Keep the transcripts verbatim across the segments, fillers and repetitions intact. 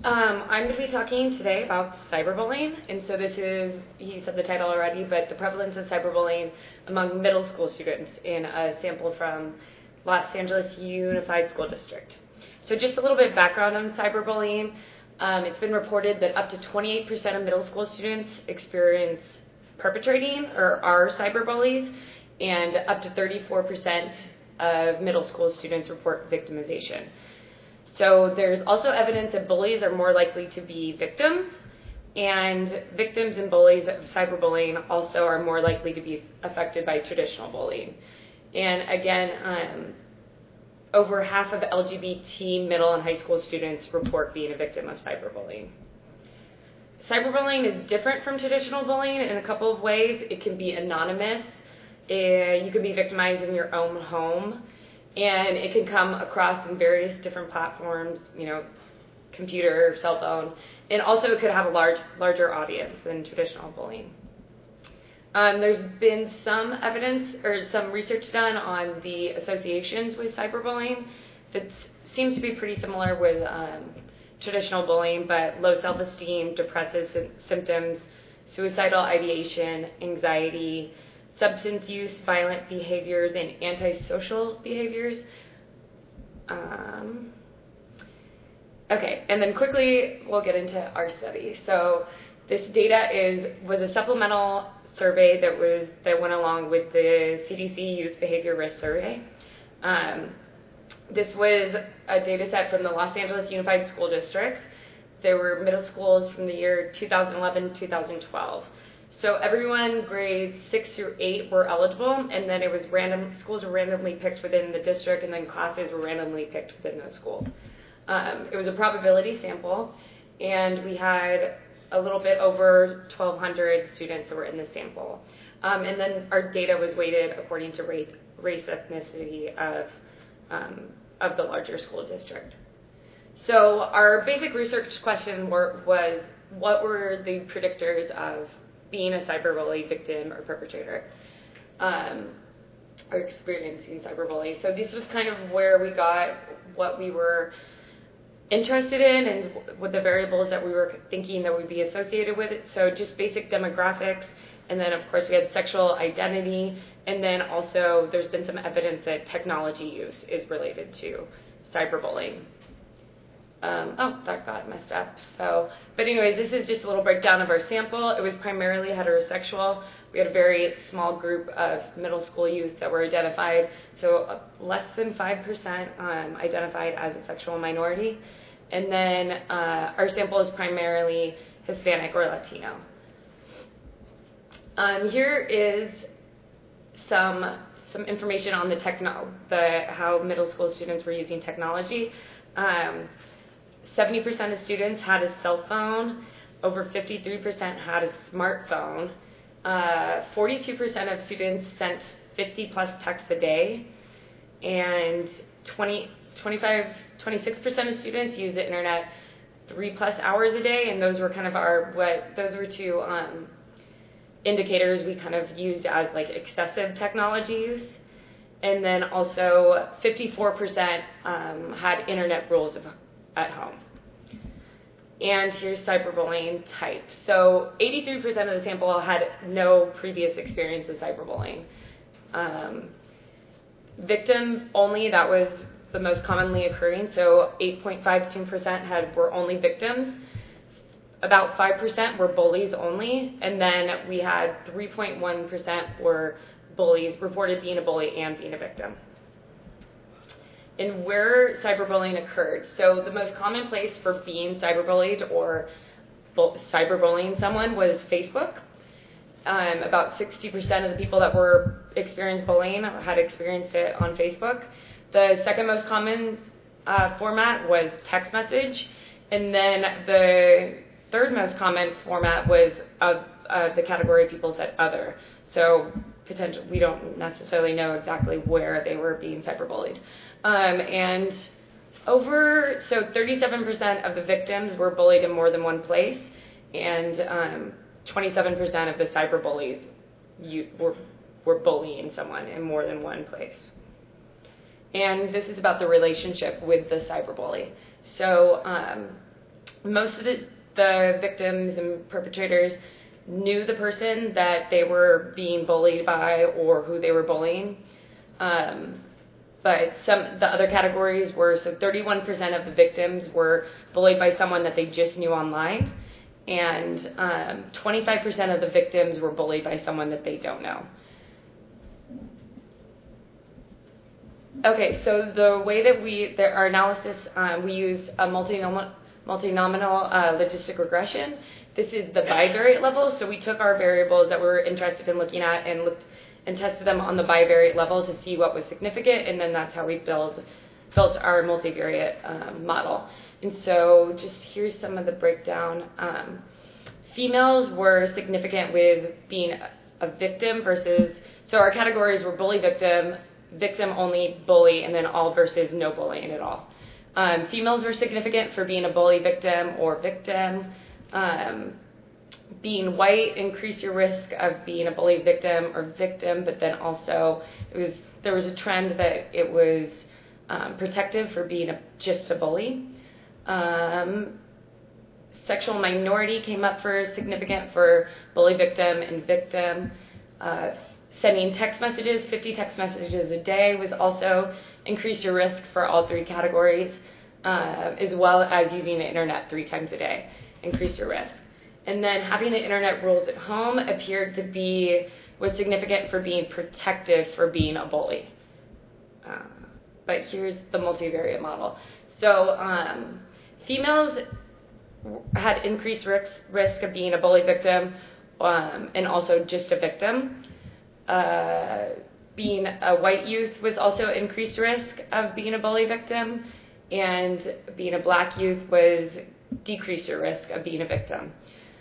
Um, I'm going to be talking today about cyberbullying, and so this is, he said the title already, but the prevalence of cyberbullying among middle school students in a sample from Los Angeles Unified School District. So just a little bit of background on cyberbullying. Um, it's been reported that up to twenty-eight percent of middle school students experience perpetrating or are cyberbullies, and up to thirty-four percent of middle school students report victimization. So there's also evidence that bullies are more likely to be victims, and victims and bullies of cyberbullying also are more likely to be affected by traditional bullying. And again, um, over half of L G B T middle and high school students report being a victim of cyberbullying. Cyberbullying is different from traditional bullying in a couple of ways. It can be anonymous. Uh, you can be victimized in your own home. And it can come across in various different platforms, you know, computer, cell phone, and also it could have a large, larger audience than traditional bullying. Um, there's been some evidence or some research done on the associations with cyberbullying that seems to be pretty similar with um, traditional bullying, but low self-esteem, depressive sy- symptoms, suicidal ideation, anxiety, substance use, violent behaviors, and antisocial behaviors. Um, okay, and then quickly we'll get into our study. So this data is was a supplemental survey that was that went along with the C D C Youth Behavior Risk Survey. Um, this was a data set from the Los Angeles Unified School Districts. There were middle schools from the year two thousand eleven to two thousand twelve. So everyone grades six through eight were eligible, and then it was random, schools were randomly picked within the district, and then classes were randomly picked within those schools. Um, it was a probability sample, and we had a little bit over twelve hundred students that were in the sample. Um, and then our data was weighted according to race, race ethnicity of, um, of the larger school district. So our basic research question were, was, what were the predictors of being a cyberbully victim or perpetrator, um, or experiencing cyberbully. So this was kind of where we got what we were interested in and what the variables that we were thinking that would be associated with it. So just basic demographics, and then of course we had sexual identity, and then also there's been some evidence that technology use is related to cyberbullying. Um, oh, that got messed up. So, but anyways, this is just a little breakdown of our sample. It was primarily heterosexual. We had a very small group of middle school youth that were identified. So uh, less than five percent um, identified as a sexual minority. And then uh, our sample is primarily Hispanic or Latino. Um, here is some some information on the techno, the how middle school students were using technology. Um, seventy percent of students had a cell phone, over fifty-three percent had a smartphone, uh, forty-two percent of students sent fifty plus texts a day, and twenty, twenty-five, twenty-six percent of students use the internet three plus hours a day, and those were kind of our, what, those were two um, indicators we kind of used as like excessive technology use. And then also fifty-four percent um, had internet rules of, at home. And here's cyberbullying types. So eighty-three percent of the sample had no previous experience in cyberbullying. Um, victim only, that was the most commonly occurring. So eight point five two percent had were only victims. About five percent were bullies only. And then we had three point one percent were bullies, reported being a bully and being a victim. And where cyberbullying occurred. So the most common place for being cyberbullied or bu- cyberbullying someone was Facebook. Um, about sixty percent of the people that were experienced bullying had experienced it on Facebook. The second most common uh, format was text message. And then the third most common format was uh, uh, the category people said other. So potential, we don't necessarily know exactly where they were being cyberbullied. Um, and over, so thirty-seven percent of the victims were bullied in more than one place, and um, twenty-seven percent of the cyberbullies you, were, were bullying someone in more than one place. And this is about the relationship with the cyberbully. So um, most of the, the victims and perpetrators knew the person that they were being bullied by or who they were bullying. Um, but some the other categories were, so thirty-one percent of the victims were bullied by someone that they just knew online, and um, twenty-five percent of the victims were bullied by someone that they don't know. Okay, so the way that we, the, our analysis, um, we used a multinomial, multinomial uh, logistic regression. This is the bivariate level, so we took our variables that we were interested in looking at and looked and tested them on the bivariate level to see what was significant, and then that's how we build, built our multivariate um, model. And so just here's some of the breakdown. Um, females were significant with being a victim versus, so our categories were bully victim, victim only, bully, and then all versus no bullying at all. Um, females were significant for being a bully victim or victim. Um, being white increased your risk of being a bully victim or victim, but then also it was there was a trend that it was um, protective for being a, just a bully. Um, sexual minority came up for significant for bully victim and victim. Uh, sending text messages, fifty text messages a day was also increased your risk for all three categories, uh, as well as using the internet three times a day, increased your risk. And then having the internet rules at home appeared to be, was significant for being protective for being a bully. Uh, but here's the multivariate model. So um, females had increased risk, risk of being a bully victim um, and also just a victim. Uh, being a white youth was also increased risk of being a bully victim, and being a black youth was decreased your risk of being a victim.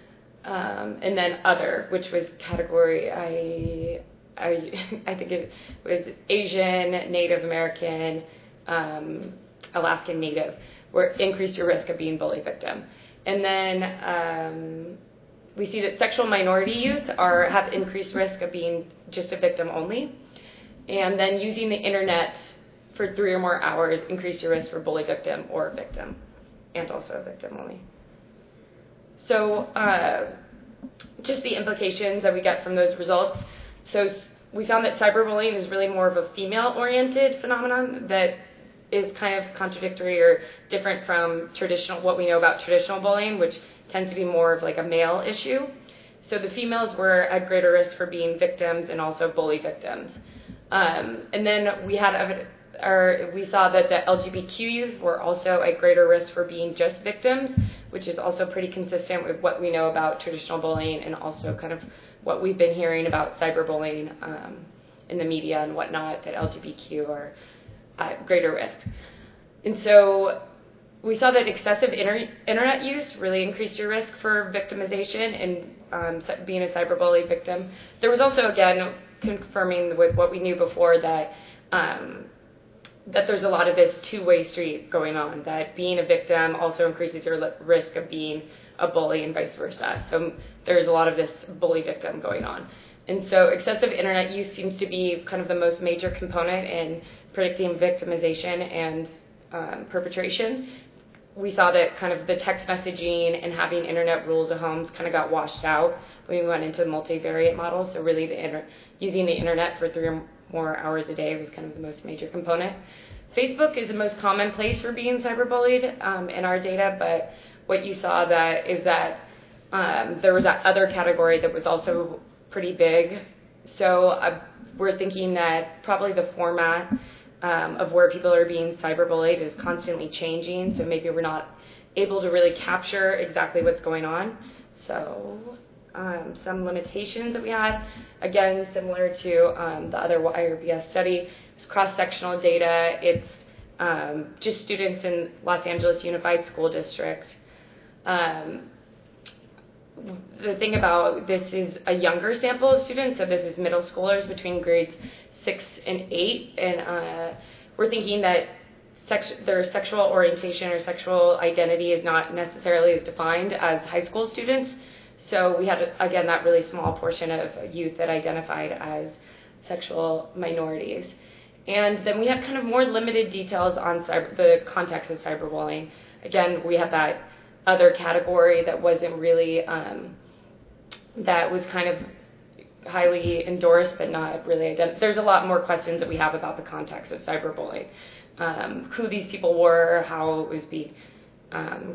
Um, and then other, which was category, I, I, I think it was Asian, Native American, um, Alaskan Native, were increased your risk of being bully victim. And then um, we see that sexual minority youth are have increased risk of being just a victim only. And then using the internet for three or more hours increased your risk for bully victim or victim, and also a victim only. So uh, just the implications that we get from those results. So we found that cyberbullying is really more of a female-oriented phenomenon that is kind of contradictory or different from traditional, what we know about traditional bullying, which tends to be more of like a male issue. So the females were at greater risk for being victims and also bully victims. Um, and then we had evidence, or we saw that the L G B T Q youth were also at greater risk for being just victims, which is also pretty consistent with what we know about traditional bullying and also kind of what we've been hearing about cyberbullying um, in the media and whatnot, that L G B T Q are at greater risk. And so we saw that excessive inter- internet use really increased your risk for victimization and um, being a cyberbully victim. There was also, again, confirming with what we knew before, that um, that there's a lot of this two-way street going on, that being a victim also increases your risk of being a bully and vice versa. So there's a lot of this bully victim going on. And so excessive internet use seems to be kind of the most major component in predicting victimization and um, perpetration. We saw that kind of the text messaging and having internet rules of homes kind of got washed out when we went into multivariate models. So really the inter- using the internet for three or more hours a day was kind of the most major component. Facebook is the most common place for being cyberbullied um, in our data, but what you saw that is that um, there was that other category that was also pretty big. So uh, we're thinking that probably the format um, of where people are being cyberbullied is constantly changing, so maybe we're not able to really capture exactly what's going on. So um, some limitations that we had, again, similar to um, the other Y R B S study, it's cross-sectional data. It's um, just students in Los Angeles Unified School District. Um, the thing about this is a younger sample of students, so this is middle schoolers between grades six and eight, and uh, we're thinking that sex- their sexual orientation or sexual identity is not necessarily as defined as high school students. So we had, again, that really small portion of youth that identified as sexual minorities. And then we had kind of more limited details on cyber, the context of cyberbullying. Again, we had that other category that wasn't really, um, that was kind of highly endorsed but not really identified. There's a lot more questions that we have about the context of cyberbullying, um, who these people were, how it was being, um,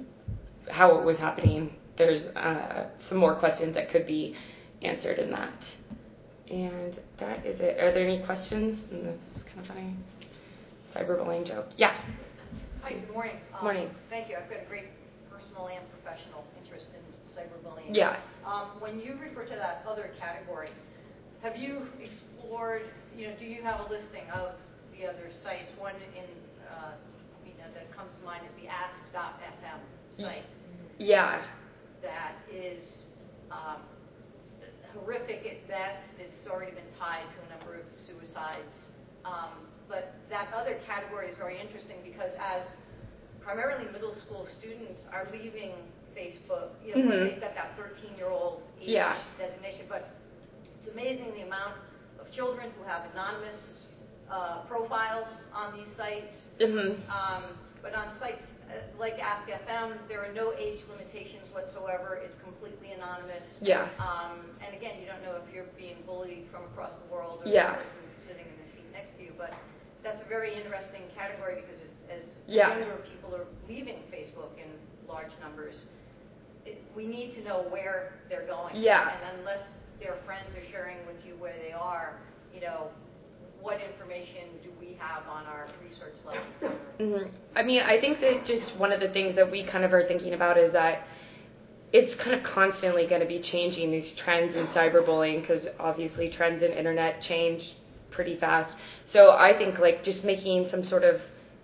how it was happening. There's uh, some more questions that could be answered in that. And that is it. Are there any questions? And this is kind of funny. Cyberbullying joke. Yeah. Hi, good morning. Um, Morning. Thank you. I've got a great personal and professional interest in cyberbullying. Yeah. Um, when you refer to that other category, have you explored, you know, do you have a listing of the other sites? One in, uh, you know, that comes to mind is the ask dot f m site. Yeah. That is um, horrific at best. It's already been tied to a number of suicides. Um, but that other category is very interesting because as primarily middle school students are leaving Facebook, you know, Mm-hmm. they've got that thirteen-year-old age Yeah. designation. But it's amazing the amount of children who have anonymous uh, profiles on these sites. Mm-hmm. Um, but on sites uh, like Ask F M, there are no age limitations whatsoever. It's completely anonymous. Yeah. Um, and again, you don't know if you're being bullied from across the world or Yeah. the person sitting in the seat next to you. But that's a very interesting category because as, as Yeah. younger people are leaving Facebook in large numbers, it, we need to know where they're going. Yeah. And unless their friends are sharing with you where they are, you know, what information do we have on our research labs? Mm-hmm. I mean, I think that just one of the things that we kind of are thinking about is that it's kind of constantly going to be changing these trends in cyberbullying because obviously trends in internet change pretty fast. So I think like just making some sort of,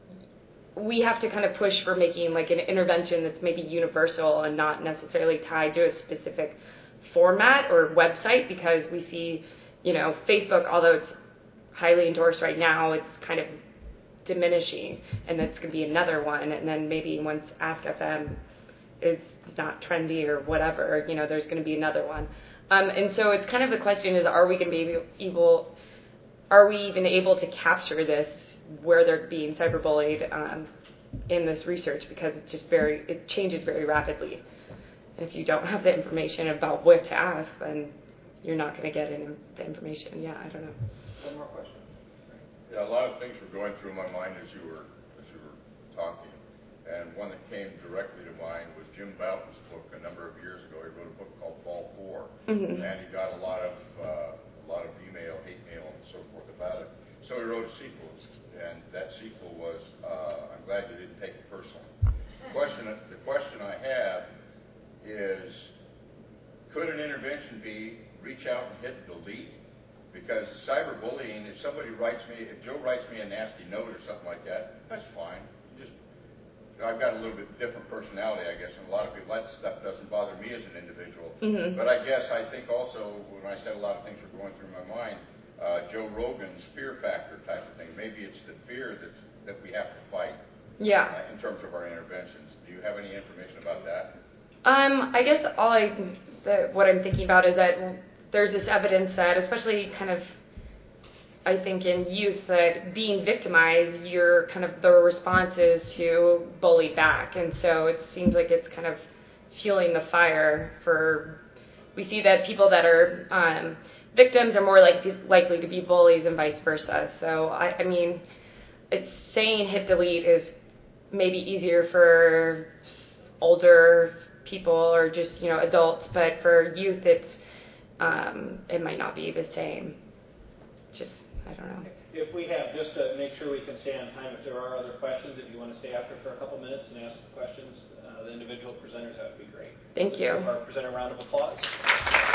we have to kind of push for making like an intervention that's maybe universal and not necessarily tied to a specific format or website because we see, you know, Facebook, although it's highly endorsed right now, it's kind of diminishing, and that's going to be another one, and then maybe once Ask F M is not trendy or whatever, you know, there's going to be another one. Um, and so it's kind of the question is, are we going to be able, are we even able to capture this where they're being cyberbullied um, in this research because it's just very, it changes very rapidly. And if you don't have the information about what to ask, then you're not going to get any, the information. Yeah, I don't know. One more question. Yeah, a lot of things were going through my mind as you were as you were talking, and one that came directly to mind was Jim Bouton's book a number of years ago. He wrote a book called Fall Four, Mm-hmm. and he got a lot of uh, a lot of email, hate mail, and so forth about it. So he wrote a sequel, and that sequel was uh, I'm glad you didn't take it personally. The question the question I have is, could an intervention be reach out and hit delete? Because cyberbullying, if somebody writes me, if Joe writes me a nasty note or something like that, that's fine. Just, I've got a little bit different personality, I guess, and a lot of people, that stuff doesn't bother me as an individual. Mm-hmm. But I guess I think also, when I said a lot of things were going through my mind, uh, Joe Rogan's fear factor type of thing. Maybe it's the fear that that we have to fight. Yeah. Uh, in terms of our interventions. Do you have any information about that? Um, I guess all I, the, what I'm thinking about is that there's this evidence that, especially kind of, I think in youth, that being victimized, your kind of the response is to bully back, and so it seems like it's kind of fueling the fire for. We see that people that are um, victims are more like likely to be bullies and vice versa. So I, I mean, it's saying hit delete is maybe easier for older people or just you know adults, but for youth, it's Um, it might not be the same. Just, I don't know. If we have, just to make sure we can stay on time, if there are other questions, if you want to stay after for a couple minutes and ask questions, uh, the individual presenters, that would be great. Thank you. Give our presenter a round of applause.